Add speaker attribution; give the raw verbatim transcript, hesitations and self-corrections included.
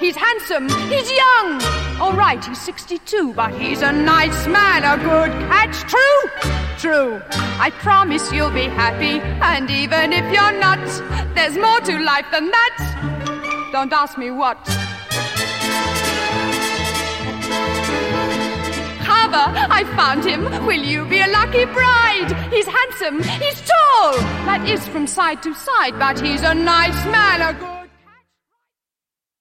Speaker 1: he's handsome, he's young. All right, he's sixty-two, but he's a nice man, a good catch. True? True. I promise you'll be happy, and even if you're not, there's more to life than that. Don't ask me what. Carver, I found him. Will you be a lucky bride? He's handsome, he's tall. That is from side to side, but he's a nice man, a good...